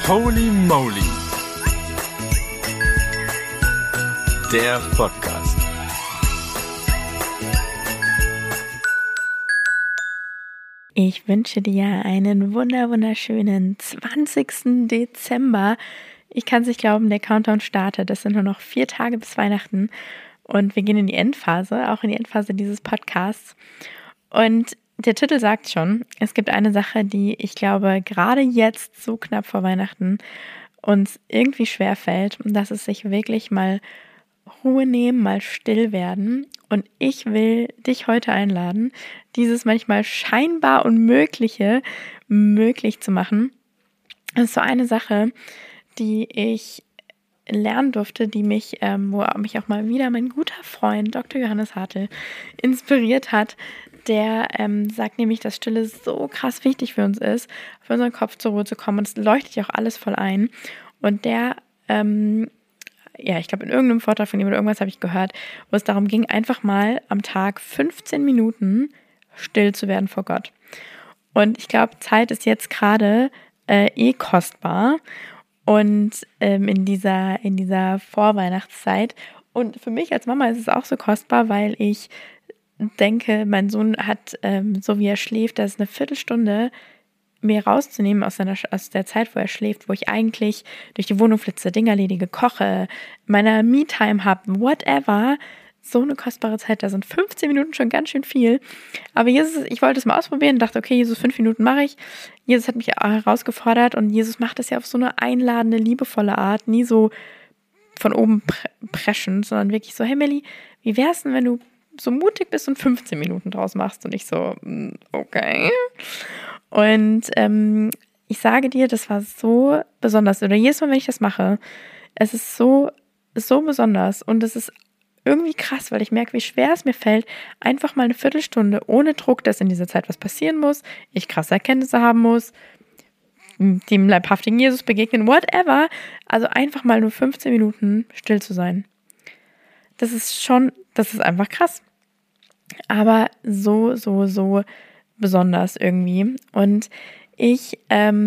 Holy Moly, der Podcast. Ich wünsche dir einen wunderschönen 20. Dezember. Ich kann es nicht glauben, der Countdown startet. Es sind nur noch 4 Tage bis Weihnachten und wir gehen in die Endphase, auch in die Endphase dieses Podcasts. Und der Titel sagt schon, es gibt eine Sache, die ich glaube, gerade jetzt so knapp vor Weihnachten uns irgendwie schwerfällt. Und das ist sich wirklich mal Ruhe nehmen, mal still werden. Und ich will dich heute einladen, dieses manchmal scheinbar Unmögliche möglich zu machen. Das ist so eine Sache, die ich lernen durfte, die mich, wo mich auch mal wieder mein guter Freund Dr. Johannes Hartl inspiriert hat. Der sagt nämlich, dass Stille so krass wichtig für uns ist, für unseren Kopf zur Ruhe zu kommen. Und es leuchtet ja auch alles voll ein. Und der ich glaube, in irgendeinem Vortrag von ihm oder irgendwas habe ich gehört, wo es darum ging, einfach mal am Tag 15 Minuten still zu werden vor Gott. Und ich glaube, Zeit ist jetzt gerade kostbar und in dieser Vorweihnachtszeit. Und für mich als Mama ist es auch so kostbar, weil ich denke, mein Sohn hat, so wie er schläft, das ist eine Viertelstunde mir rauszunehmen aus der Zeit, wo er schläft, wo ich eigentlich durch die Wohnung flitze, Dinge erledige, koche, meine Me-Time habe, whatever. So eine kostbare Zeit, da sind 15 Minuten schon ganz schön viel. Aber Jesus, ich wollte es mal ausprobieren, dachte, okay, Jesus, 5 Minuten mache ich. Jesus hat mich herausgefordert und Jesus macht das ja auf so eine einladende, liebevolle Art, nie so von oben preschend, sondern wirklich so, hey Melli, wie wär's denn, wenn du so mutig bist und 15 Minuten draus machst? Und ich so, okay. Und ich sage dir, das war so besonders. Oder jedes Mal, wenn ich das mache, es ist so besonders. Und es ist irgendwie krass, weil ich merke, wie schwer es mir fällt, einfach mal eine Viertelstunde ohne Druck, dass in dieser Zeit was passieren muss, ich krasse Erkenntnisse haben muss, dem leibhaftigen Jesus begegnen, whatever. Also einfach mal nur 15 Minuten still zu sein. Das ist einfach krass. Aber so besonders irgendwie. Und ich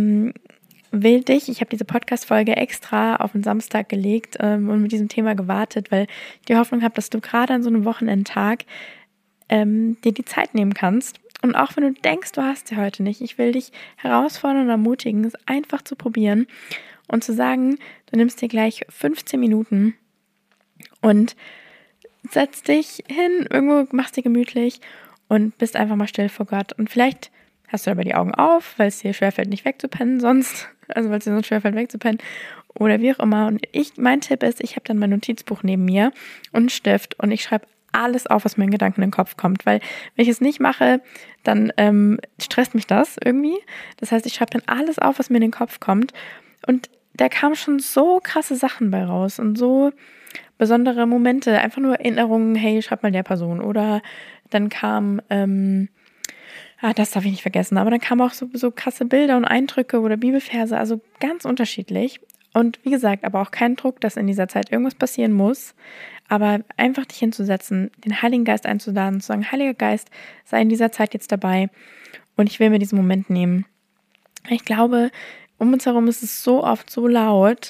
ich habe diese Podcast-Folge extra auf den Samstag gelegt und mit diesem Thema gewartet, weil ich die Hoffnung habe, dass du gerade an so einem Wochenendtag dir die Zeit nehmen kannst. Und auch wenn du denkst, du hast sie heute nicht, ich will dich herausfordern und ermutigen, es einfach zu probieren und zu sagen, du nimmst dir gleich 15 Minuten und setzt dich hin, irgendwo machst dir gemütlich und bist einfach mal still vor Gott. Und vielleicht hast du dabei die Augen auf, weil es dir schwerfällt, nicht wegzupennen sonst. Also weil es dir sonst schwerfällt, wegzupennen. Oder wie auch immer. Und mein Tipp ist, ich habe dann mein Notizbuch neben mir und einen Stift und ich schreibe alles auf, was mir in Gedanken in den Kopf kommt. Weil wenn ich es nicht mache, dann stresst mich das irgendwie. Das heißt, ich schreibe dann alles auf, was mir in den Kopf kommt. Und da kamen schon so krasse Sachen bei raus und so besondere Momente, einfach nur Erinnerungen, hey, schreib mal der Person. Oder dann kam, das darf ich nicht vergessen, aber dann kamen auch so krasse Bilder und Eindrücke oder Bibelverse, also ganz unterschiedlich. Und wie gesagt, aber auch kein Druck, dass in dieser Zeit irgendwas passieren muss, aber einfach dich hinzusetzen, den Heiligen Geist einzuladen, zu sagen, Heiliger Geist, sei in dieser Zeit jetzt dabei und ich will mir diesen Moment nehmen. Ich glaube, um uns herum ist es so oft so laut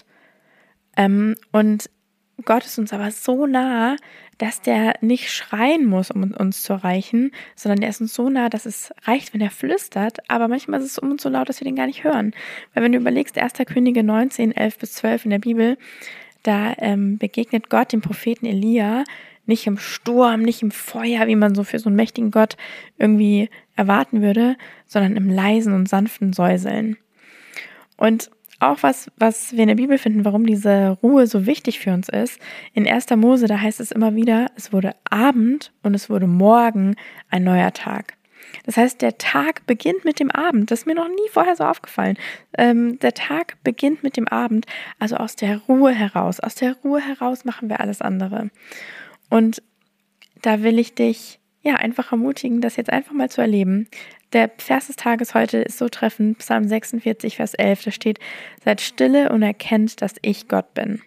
und Gott ist uns aber so nah, dass der nicht schreien muss, um uns zu erreichen, sondern der ist uns so nah, dass es reicht, wenn er flüstert. Aber manchmal ist es um uns so laut, dass wir den gar nicht hören. Weil wenn du überlegst, 1. Könige 19, 11-12 in der Bibel, da begegnet Gott dem Propheten Elia nicht im Sturm, nicht im Feuer, wie man so für so einen mächtigen Gott irgendwie erwarten würde, sondern im leisen und sanften Säuseln. Und auch was wir in der Bibel finden, warum diese Ruhe so wichtig für uns ist. In 1. Mose, da heißt es immer wieder, es wurde Abend und es wurde Morgen ein neuer Tag. Das heißt, der Tag beginnt mit dem Abend. Das ist mir noch nie vorher so aufgefallen. Der Tag beginnt mit dem Abend, also aus der Ruhe heraus. Aus der Ruhe heraus machen wir alles andere. Und da will ich dich einfach ermutigen, das jetzt einfach mal zu erleben. Der Vers des Tages heute ist so treffend, Psalm 46, Vers 11, da steht, seid stille und erkennt, dass ich Gott bin.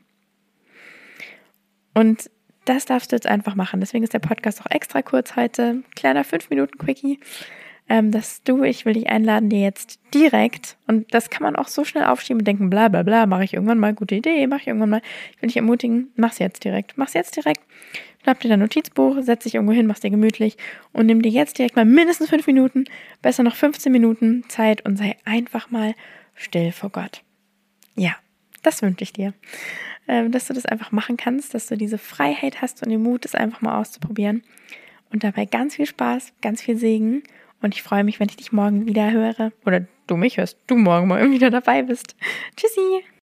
Und das darfst du jetzt einfach machen. Deswegen ist der Podcast auch extra kurz heute. Kleiner 5-Minuten-Quickie. ich will dich einladen, dir jetzt direkt, und das kann man auch so schnell aufschieben und denken, bla bla bla, mache ich irgendwann mal, gute Idee, mache ich irgendwann mal. Ich will dich ermutigen, mach's jetzt direkt. Schnapp dir dein Notizbuch, setz dich irgendwo hin, mach's dir gemütlich und nimm dir jetzt direkt mal mindestens 5 Minuten, besser noch 15 Minuten Zeit und sei einfach mal still vor Gott. Ja, das wünsche ich dir, dass du das einfach machen kannst, dass du diese Freiheit hast und den Mut, es einfach mal auszuprobieren. Und dabei ganz viel Spaß, ganz viel Segen. Und ich freue mich, wenn ich dich morgen wieder höre. Oder du mich hörst, du morgen mal wieder dabei bist. Tschüssi!